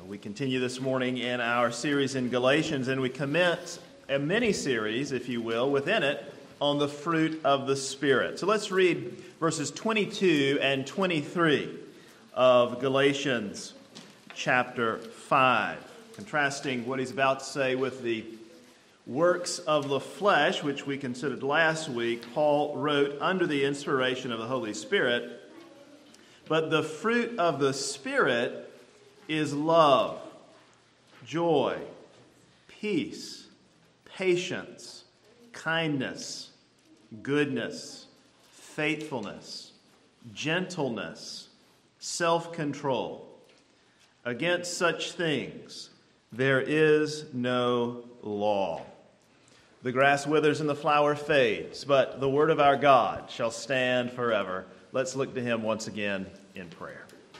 We continue this morning in our series in Galatians, and we commence a mini-series, if you will, within it on the fruit of the Spirit. So let's read verses 22 and 23 of Galatians chapter 5, contrasting what he's about to say with the works of the flesh, which we considered last week. Paul wrote under the inspiration of the Holy Spirit, "But the fruit of the Spirit is love, joy, peace, patience, kindness, goodness, faithfulness, gentleness, self-control. Against such things there is no law. The grass withers and the flower fades, but the word of our God shall stand forever." Let's look to him once again in prayer.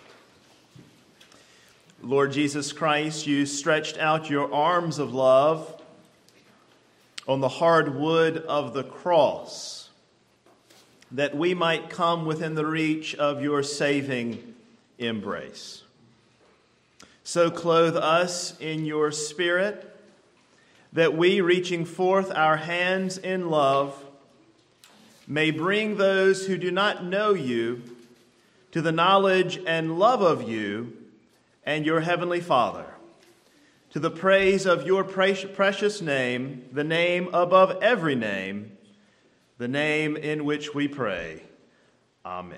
Lord Jesus Christ, you stretched out your arms of love on the hard wood of the cross, that we might come within the reach of your saving embrace. So clothe us in your Spirit, that we, reaching forth our hands in love, may bring those who do not know you to the knowledge and love of you and your heavenly Father, to the praise of your precious name, the name above every name, the name in which we pray. Amen.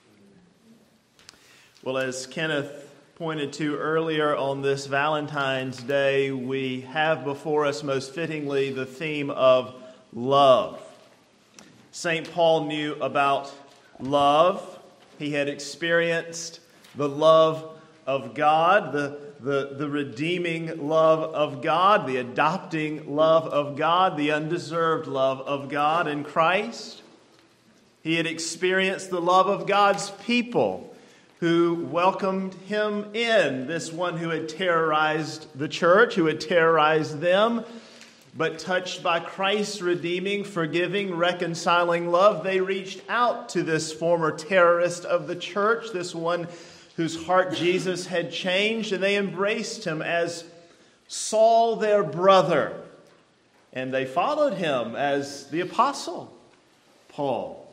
Well, as Kenneth pointed to earlier on this Valentine's Day, we have before us most fittingly the theme of love. St. Paul knew about love. He had experienced the love of God, the redeeming love of God, the adopting love of God, the undeserved love of God in Christ. He had experienced the love of God's people who welcomed him in, this one who had terrorized the church, who had terrorized them. But touched by Christ's redeeming, forgiving, reconciling love, they reached out to this former terrorist of the church, this one whose heart Jesus had changed, and they embraced him as Saul, their brother. And they followed him as the apostle Paul.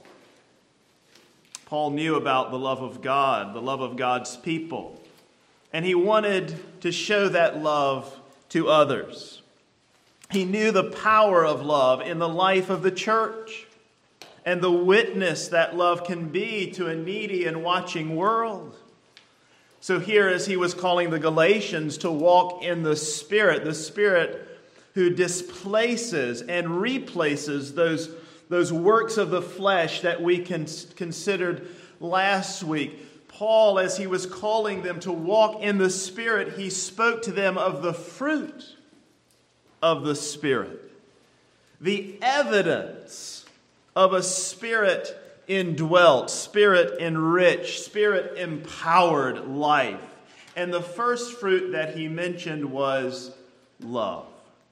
Paul knew about the love of God, the love of God's people, and he wanted to show that love to others. He knew the power of love in the life of the church and the witness that love can be to a needy and watching world. So here, as he was calling the Galatians to walk in the Spirit who displaces and replaces those works of the flesh that we considered last week. Paul, as he was calling them to walk in the Spirit, he spoke to them of the fruit of the Spirit, the evidence of a Spirit indwelt, Spirit enriched, Spirit empowered life. And the first fruit that he mentioned was love.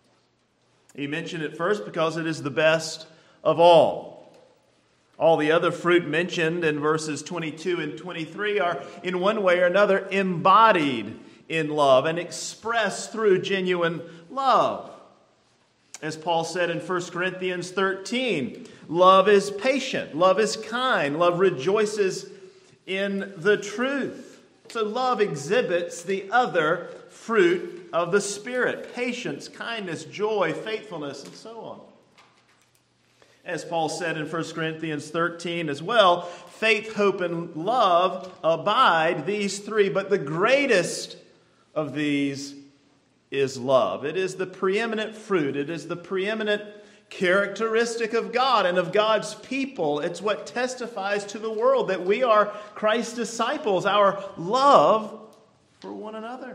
He mentioned it first because it is the best of all. All the other fruit mentioned in verses 22 and 23 are in one way or another embodied in love and expressed through genuine love. As Paul said in 1 Corinthians 13, love is patient, love is kind, love rejoices in the truth. So love exhibits the other fruit of the Spirit: patience, kindness, joy, faithfulness, and so on. As Paul said in 1 Corinthians 13 as well, faith, hope, and love abide, these three, but the greatest of these is love. It is the preeminent fruit. It is the preeminent characteristic of God and of God's people. It's what testifies to the world that we are Christ's disciples, our love for one another.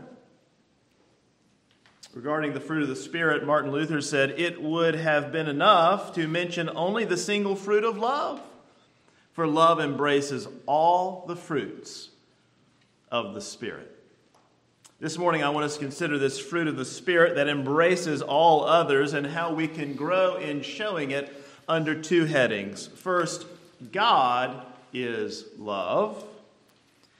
Regarding the fruit of the Spirit, Martin Luther said, "It would have been enough to mention only the single fruit of love, for love embraces all the fruits of the Spirit." This morning, I want us to consider this fruit of the Spirit that embraces all others and how we can grow in showing it under two headings. First, God is love.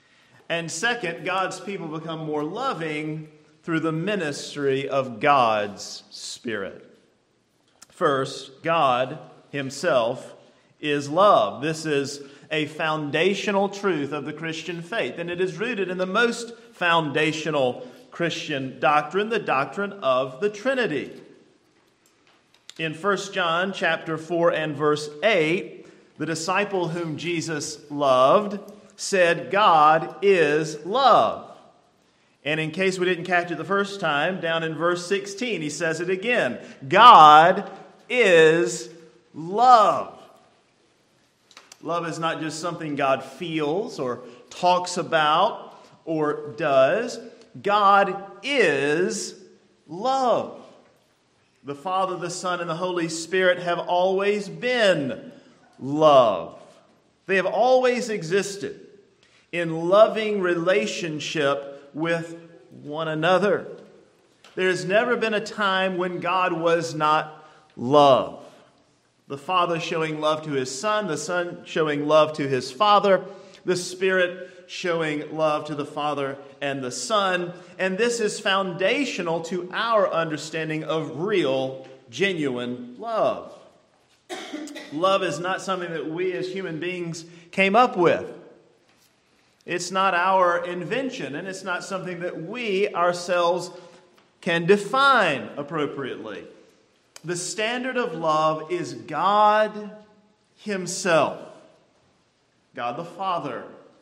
And second, God's people become more loving through the ministry of God's Spirit. First, God himself is love. This is a foundational truth of the Christian faith, and it is rooted in the most foundational Christian doctrine, the doctrine of the Trinity. In 1 John chapter 4 and verse 8, the disciple whom Jesus loved said, God is love. And in case we didn't catch it the first time, down in verse 16, he says it again. God is love. Love is not just something God feels or talks about or does. God is love. The Father, the Son, and the Holy Spirit have always been love. They have always existed in loving relationship with one another. There has never been a time when God was not love. The Father showing love to his Son, the Son showing love to his Father, the Spirit showing love to the Father and the Son. And this is foundational to our understanding of real, genuine love. Love is not something that we as human beings came up with. It's not our invention, and it's not something that we ourselves can define appropriately. The standard of love is God himself. God the Father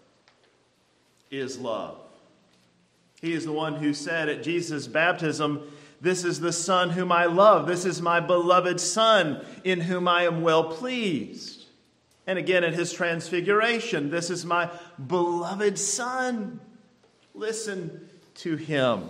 is love. He is the one who said at Jesus' baptism, "This is the Son whom I love. This is my beloved Son in whom I am well pleased." And again at his transfiguration, "This is my beloved Son. Listen to him."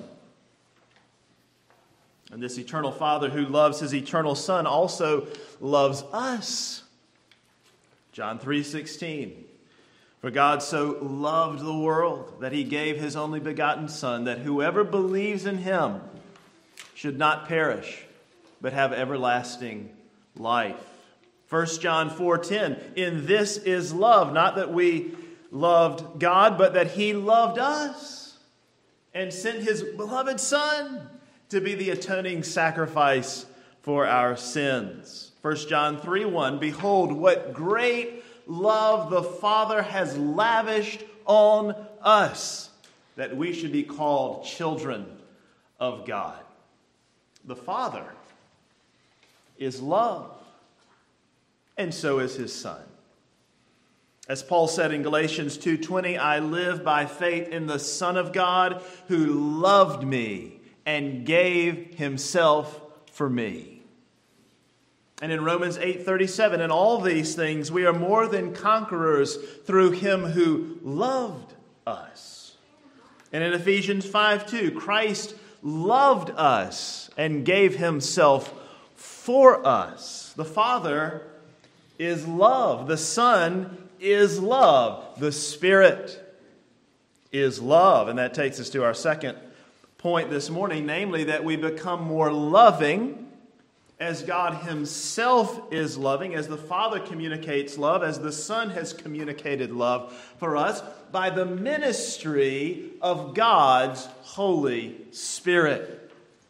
And this eternal Father who loves his eternal Son also loves us. John 3:16. For God so loved the world that he gave his only begotten Son, that whoever believes in him should not perish, but have everlasting life. 1 John 4:10. In this is love, not that we loved God, but that he loved us and sent his beloved Son to be the atoning sacrifice for our sins. 1 John 3:1, behold, what great love the Father has lavished on us, that we should be called children of God. The Father is love, and so is his Son. As Paul said in Galatians 2:20, I live by faith in the Son of God who loved me and gave himself for me. And in Romans 8:37, in all these things we are more than conquerors through him who loved us. And in Ephesians 5:2, Christ loved us and gave himself for us. The Father is love. The Son is love. The Spirit is love. And that takes us to our second point this morning, namely that we become more loving as God himself is loving, as the Father communicates love, as the Son has communicated love for us by the ministry of God's Holy Spirit.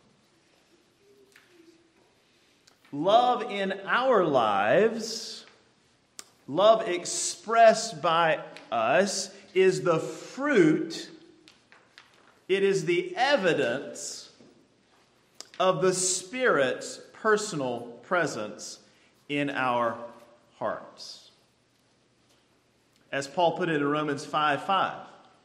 Love in our lives, love expressed by us, is the fruit, it is the evidence of the Spirit's personal presence in our hearts. As Paul put it in Romans 5:5,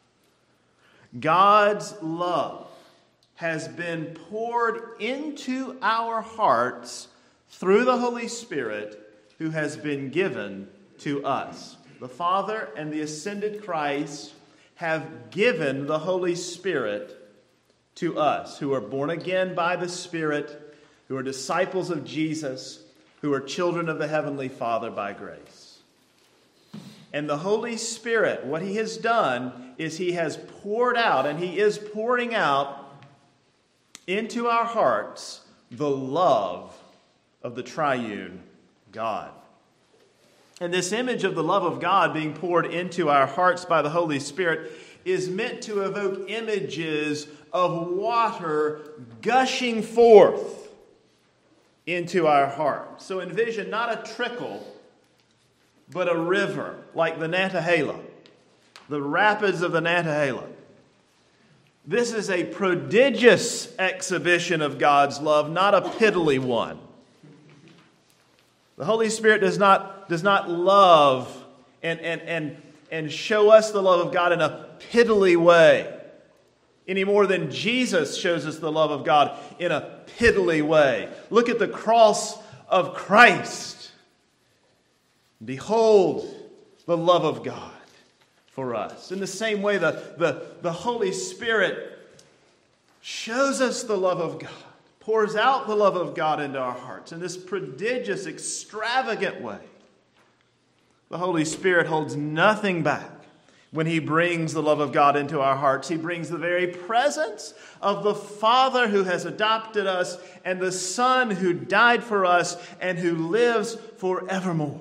God's love has been poured into our hearts through the Holy Spirit who has been given to us. The Father and the ascended Christ have given the Holy Spirit to us who are born again by the Spirit, who are disciples of Jesus, who are children of the Heavenly Father by grace. And the Holy Spirit, what he has done is he has poured out, and he is pouring out into our hearts the love of the triune God. And this image of the love of God being poured into our hearts by the Holy Spirit is meant to evoke images of water gushing forth into our heart. So envision not a trickle, but a river like the Nantahala, the rapids of the Nantahala. This is a prodigious exhibition of God's love, not a piddly one. The Holy Spirit does not love and show us the love of God in a piddly way, any more than Jesus shows us the love of God in a piddly way. Look at the cross of Christ. Behold the love of God for us. In the same way, the Holy Spirit shows us the love of God, pours out the love of God into our hearts in this prodigious, extravagant way. The Holy Spirit holds nothing back when He brings the love of God into our hearts. He brings the very presence of the Father who has adopted us and the Son who died for us and who lives forevermore.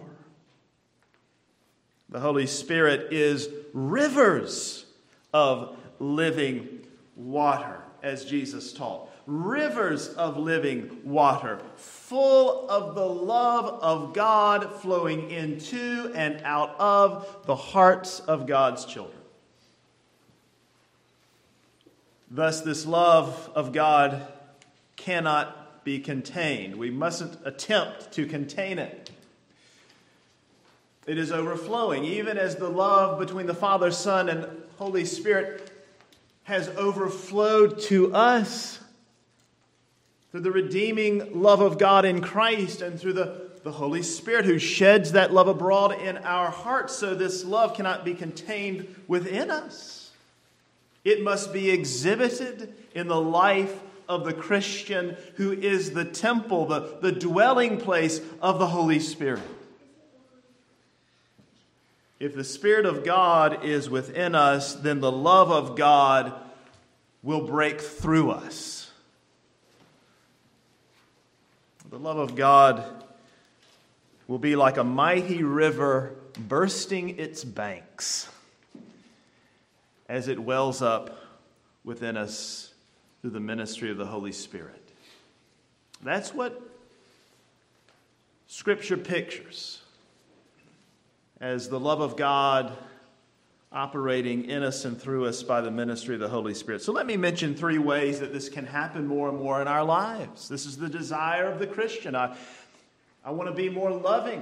The Holy Spirit is rivers of living water, as Jesus taught. Rivers of living water, full of the love of God flowing into and out of the hearts of God's children. Thus, this love of God cannot be contained. We mustn't attempt to contain it. It is overflowing, even as the love between the Father, Son, and Holy Spirit has overflowed to us through the redeeming love of God in Christ and through the Holy Spirit who sheds that love abroad in our hearts. So this love cannot be contained within us. It must be exhibited in the life of the Christian who is the temple, the dwelling place of the Holy Spirit. If the Spirit of God is within us, then the love of God will break through us. The love of God will be like a mighty river bursting its banks as it wells up within us through the ministry of the Holy Spirit. That's what Scripture pictures as the love of God operating in us and through us by the ministry of the Holy Spirit. So let me mention 3 ways that this can happen more and more in our lives. This is the desire of the Christian. I want to be more loving.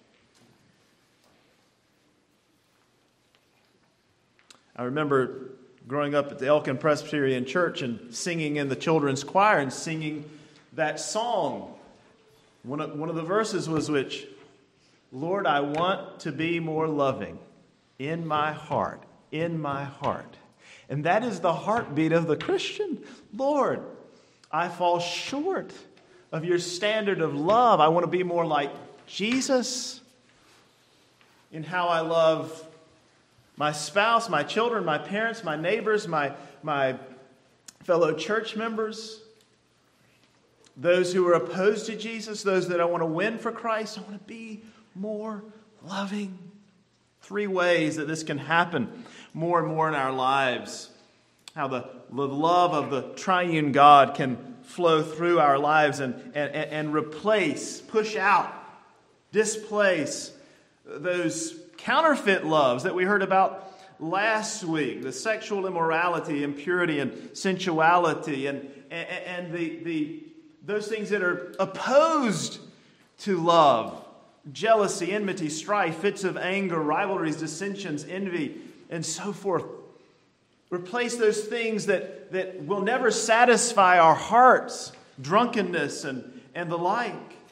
I remember growing up at the Elkin Presbyterian Church and singing in the children's choir and singing that song. One of the verses was which, Lord, I want to be more loving in my heart, in my heart. And that is the heartbeat of the Christian. Lord, I fall short of your standard of love. I want to be more like Jesus in how I love my spouse, my children, my parents, my neighbors, my fellow church members, those who are opposed to Jesus, those that I want to win for Christ. I want to be more loving. 3 ways that this can happen more and more in our lives. How the love of the triune God can flow through our lives and replace, push out, displace those counterfeit loves that we heard about last week. The sexual immorality, impurity, and sensuality, and those things that are opposed to love. Jealousy, enmity, strife, fits of anger, rivalries, dissensions, envy, and so forth. Replace those things that will never satisfy our hearts, drunkenness and the like,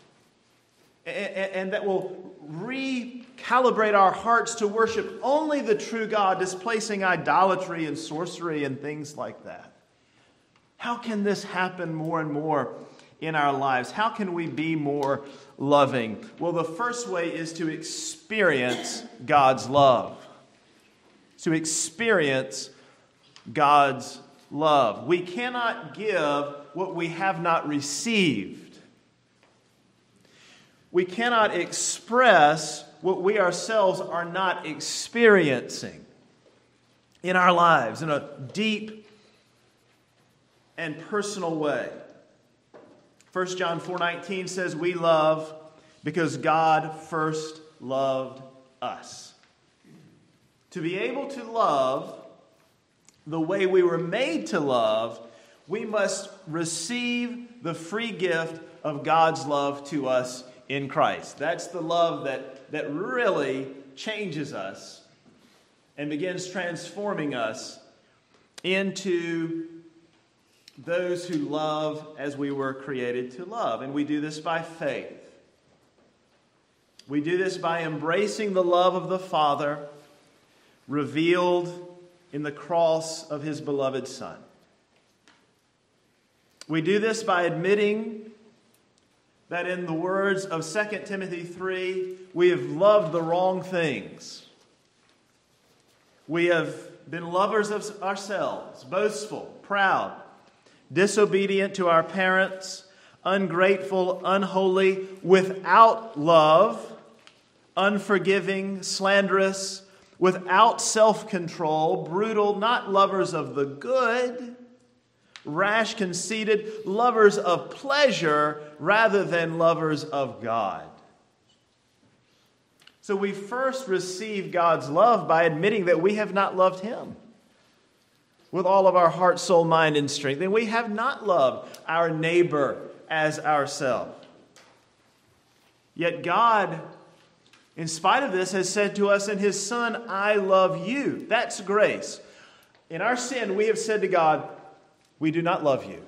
and that will recalibrate our hearts to worship only the true God, displacing idolatry and sorcery and things like that. How can this happen more and more in our lives? How can we be more loving? Well, the first way is to experience God's love. To experience God's love. We cannot give what we have not received. We cannot express what we ourselves are not experiencing. in our lives in a deep and personal way. 1 John 4:19 says we love because God first loved us. To be able to love the way we were made to love, we must receive the free gift of God's love to us in Christ. That's the love that really changes us and begins transforming us into those who love as we were created to love. And we do this by faith. We do this by embracing the love of the Father revealed in the cross of His beloved Son. We do this by admitting that in the words of 2 Timothy 3, we have loved the wrong things. We have been lovers of ourselves, boastful, proud, disobedient to our parents, ungrateful, unholy, without love, unforgiving, slanderous, without self-control, brutal, not lovers of the good, rash, conceited, lovers of pleasure rather than lovers of God. So we first receive God's love by admitting that we have not loved Him with all of our heart, soul, mind, and strength. And we have not loved our neighbor as ourselves. Yet God, in spite of this, has said to us in His Son, I love you. That's grace. In our sin, we have said to God, we do not love you.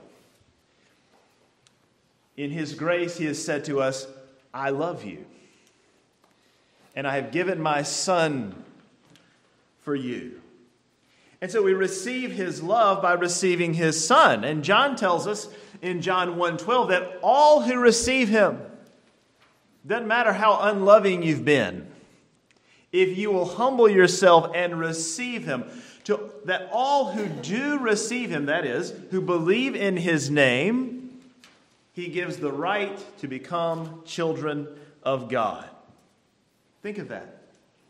In His grace, He has said to us, I love you. And I have given my Son for you. And so we receive His love by receiving His Son. And John tells us in John 1:12 that all who receive Him, doesn't matter how unloving you've been, if you will humble yourself and receive Him, that all who do receive Him, that is, who believe in His name, He gives the right to become children of God. Think of that.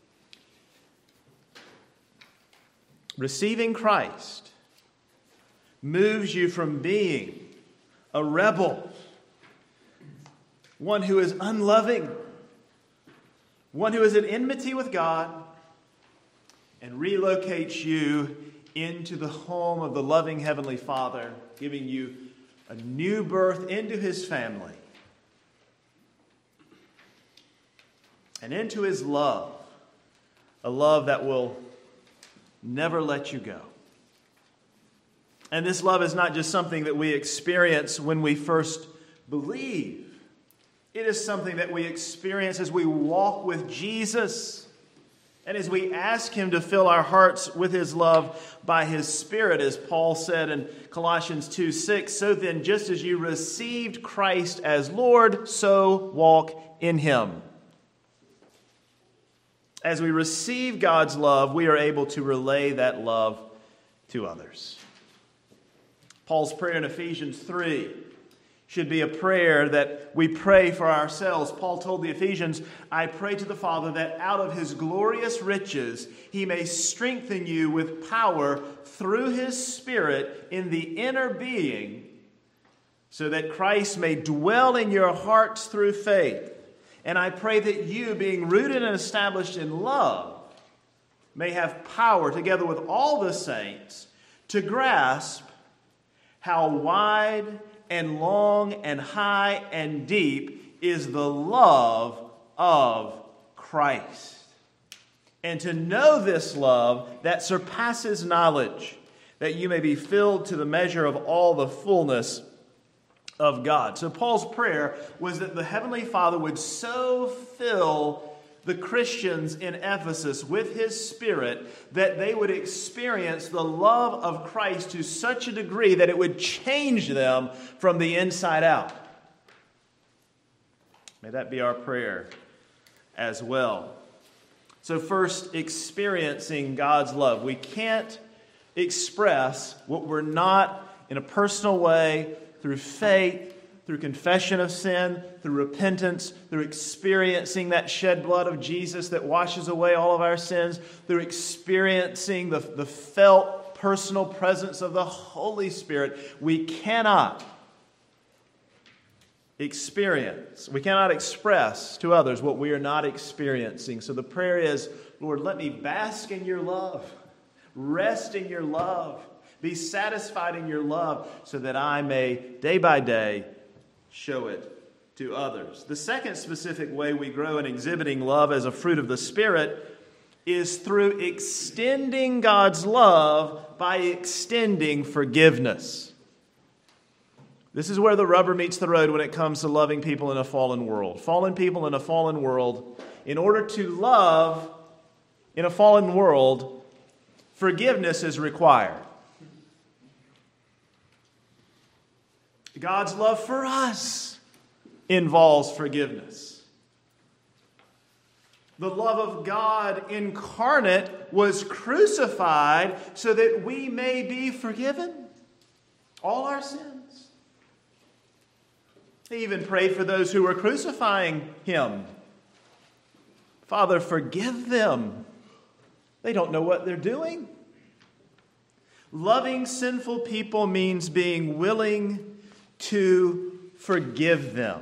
Receiving Christ moves you from being a rebel, one who is unloving, one who is at enmity with God, and relocates you into the home of the loving Heavenly Father, giving you a new birth into His family and into His love, a love that will never let you go. And this love is not just something that we experience when we first believe. It is something that we experience as we walk with Jesus and as we ask Him to fill our hearts with His love by His Spirit, as Paul said in Colossians 2:6, so then just as you received Christ as Lord, so walk in Him. As we receive God's love, we are able to relay that love to others. Paul's prayer in Ephesians 3 should be a prayer that we pray for ourselves. Paul told the Ephesians, I pray to the Father that out of His glorious riches He may strengthen you with power through His Spirit in the inner being, so that Christ may dwell in your hearts through faith. And I pray that you, being rooted and established in love, may have power, together with all the saints, to grasp how wide and long and high and deep is the love of Christ. And to know this love that surpasses knowledge, that you may be filled to the measure of all the fullness of God. So Paul's prayer was that the Heavenly Father would so fill the Christians in Ephesus with His Spirit that they would experience the love of Christ to such a degree that it would change them from the inside out. May that be our prayer as well. So first, experiencing God's love. We can't express what we're not in a personal way, through faith, through confession of sin, through repentance, through experiencing that shed blood of Jesus that washes away all of our sins, through experiencing the felt personal presence of the Holy Spirit, we cannot express to others what we are not experiencing. So the prayer is, Lord, let me bask in your love, rest in your love, be satisfied in your love, so that I may, day by day, show it to others. The second specific way we grow in exhibiting love as a fruit of the Spirit is through extending God's love by extending forgiveness. This is where the rubber meets the road when it comes to loving people in a fallen world. Fallen people in a fallen world, in order to love in a fallen world, forgiveness is required. God's love for us involves forgiveness. The love of God incarnate was crucified so that we may be forgiven all our sins. He even prayed for those who were crucifying him. Father, forgive them. They don't know what they're doing. Loving sinful people means being willing to forgive them.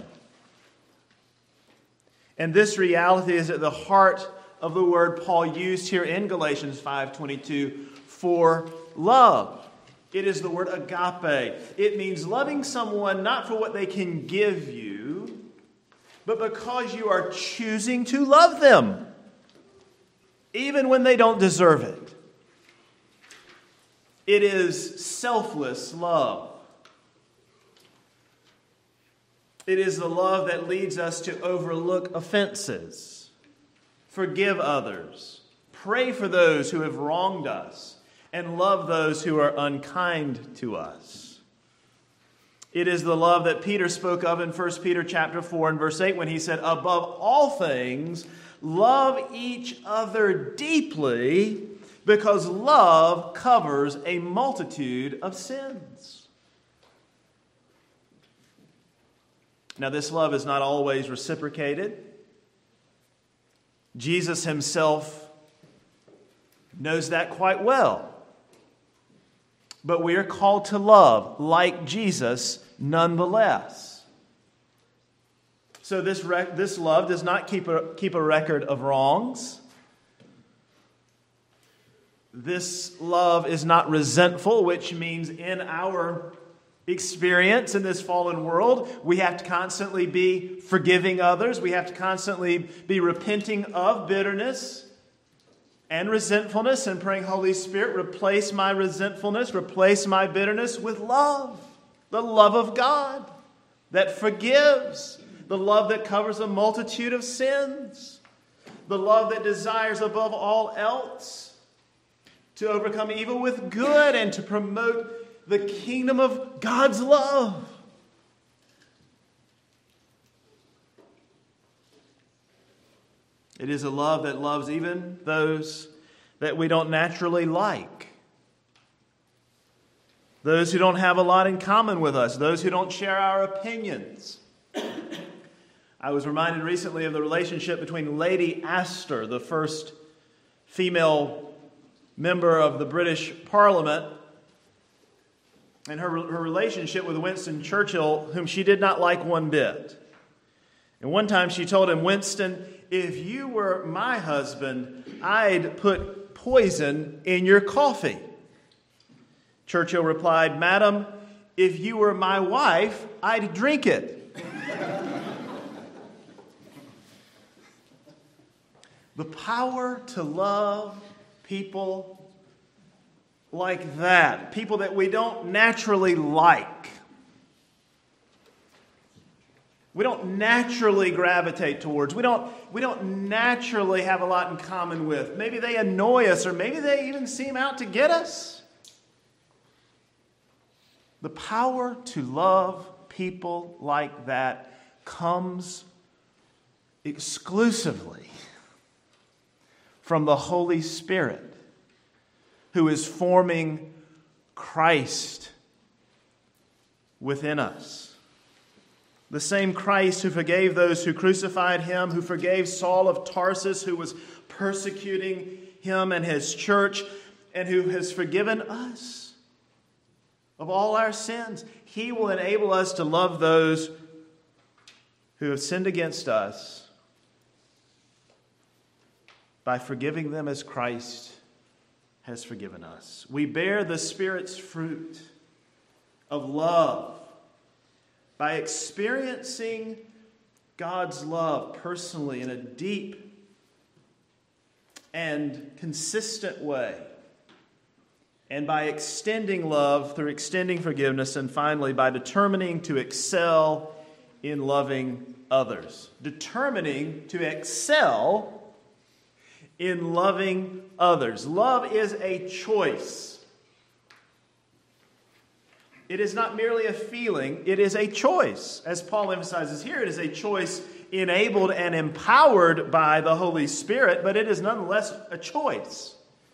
And this reality is at the heart of the word Paul used here in Galatians 5:22 for love. It is the word agape. It means loving someone not for what they can give you, but because you are choosing to love them, even when they don't deserve it. It is selfless love. It is the love that leads us to overlook offenses, forgive others, pray for those who have wronged us, and love those who are unkind to us. It is the love that Peter spoke of in 1 Peter chapter 4 and verse 8 when he said, above all things, love each other deeply, because love covers a multitude of sins. Now, this love is not always reciprocated. Jesus himself knows that quite well. But we are called to love like Jesus nonetheless. So this love does not keep a record of wrongs. This love is not resentful, which means in our experience in this fallen world, we have to constantly be forgiving others. We have to constantly be repenting of bitterness and resentfulness and praying, Holy Spirit, replace my resentfulness, replace my bitterness with love. The love of God that forgives. The love that covers a multitude of sins. The love that desires above all else to overcome evil with good and to promote the kingdom of God's love. It is a love that loves even those that we don't naturally like. Those who don't have a lot in common with us. Those who don't share our opinions. I was reminded recently of the relationship between Lady Astor, the first female member of the British Parliament, and her relationship with Winston Churchill, whom she did not like one bit. And one time she told him, Winston, if you were my husband, I'd put poison in your coffee. Churchill replied, Madam, if you were my wife, I'd drink it. The power to love people like that, people that we don't naturally like. We don't naturally gravitate towards. We don't naturally have a lot in common with. Maybe they annoy us, or maybe they even seem out to get us. The power to love people like that comes exclusively from the Holy Spirit, who is forming Christ within us. The same Christ who forgave those who crucified him, who forgave Saul of Tarsus, who was persecuting him and his church, and who has forgiven us of all our sins. He will enable us to love those who have sinned against us by forgiving them as Christ has forgiven us. We bear the Spirit's fruit of love by experiencing God's love personally in a deep and consistent way, and by extending love through extending forgiveness, and finally by determining to excel in loving others. Determining to excel in loving others. Love is a choice. It is not merely a feeling, it is a choice. As Paul emphasizes here, it is a choice enabled and empowered by the Holy Spirit, but it is nonetheless a choice.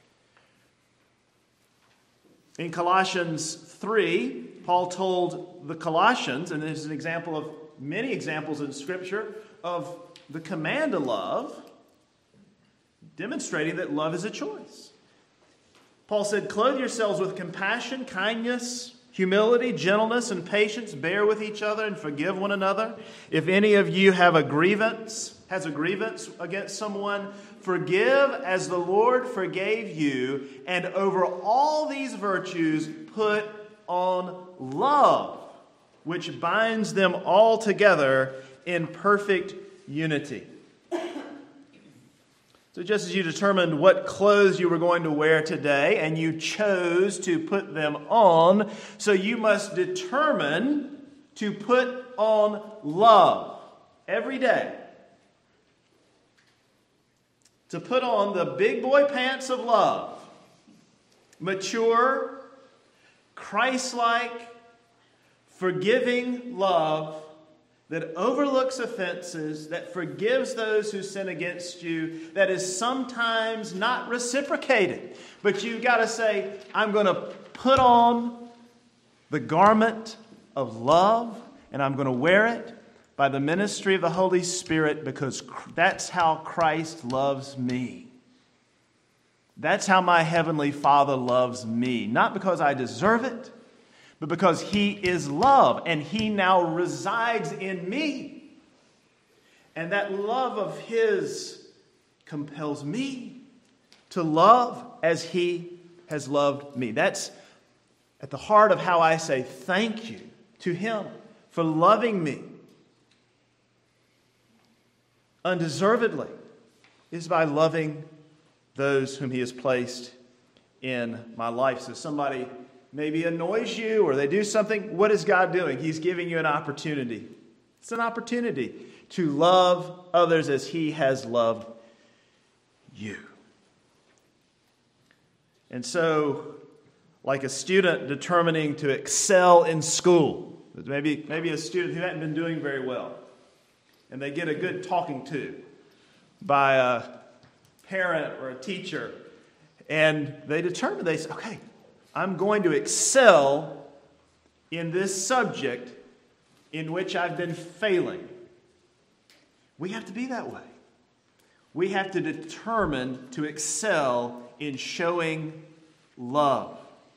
In Colossians 3, Paul told the Colossians, and this is an example of many examples in Scripture, of the command to love, demonstrating that love is a choice. Paul said, "Clothe yourselves with compassion, kindness, humility, gentleness, and patience. Bear with each other and forgive one another. If any of you has a grievance against someone, forgive as the Lord forgave you. And over all these virtues, put on love, which binds them all together in perfect unity." So just as you determined what clothes you were going to wear today, and you chose to put them on, so you must determine to put on love every day. To put on the big boy pants of love. Mature, Christ-like, forgiving love that overlooks offenses, that forgives those who sin against you, that is sometimes not reciprocated. But you've got to say, I'm going to put on the garment of love, and I'm going to wear it by the ministry of the Holy Spirit, because that's how Christ loves me. That's how my Heavenly Father loves me. Not because I deserve it, but because He is love, and He now resides in me. And that love of His compels me to love as He has loved me. That's at the heart of how I say thank you to Him for loving me undeservedly, is by loving those whom He has placed in my life. So somebody maybe annoys you or they do something. What is God doing? He's giving you an opportunity. It's an opportunity to love others as He has loved you. And so, like a student determining to excel in school, maybe a student who hadn't been doing very well, and they get a good talking to by a parent or a teacher, and they say, okay, I'm going to excel in this subject in which I've been failing. We have to be that way. We have to determine to excel in showing love.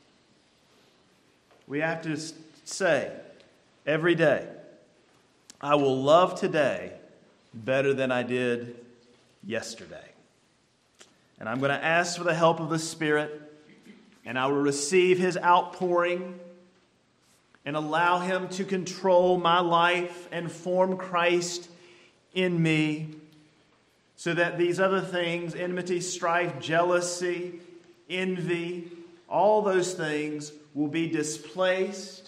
We have to say every day, I will love today better than I did yesterday. And I'm going to ask for the help of the Spirit, and I will receive His outpouring and allow Him to control my life and form Christ in me, so that these other things, enmity, strife, jealousy, envy, all those things will be displaced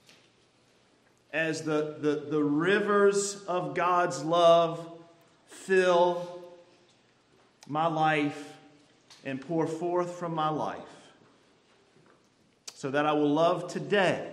as the rivers of God's love fill my life and pour forth from my life, so that I will love today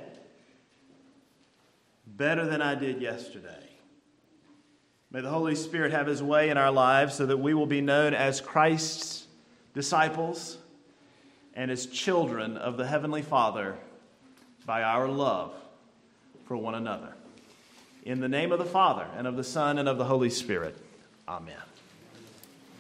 better than I did yesterday. May the Holy Spirit have His way in our lives so that we will be known as Christ's disciples and as children of the Heavenly Father by our love for one another. In the name of the Father, and of the Son, and of the Holy Spirit. Amen.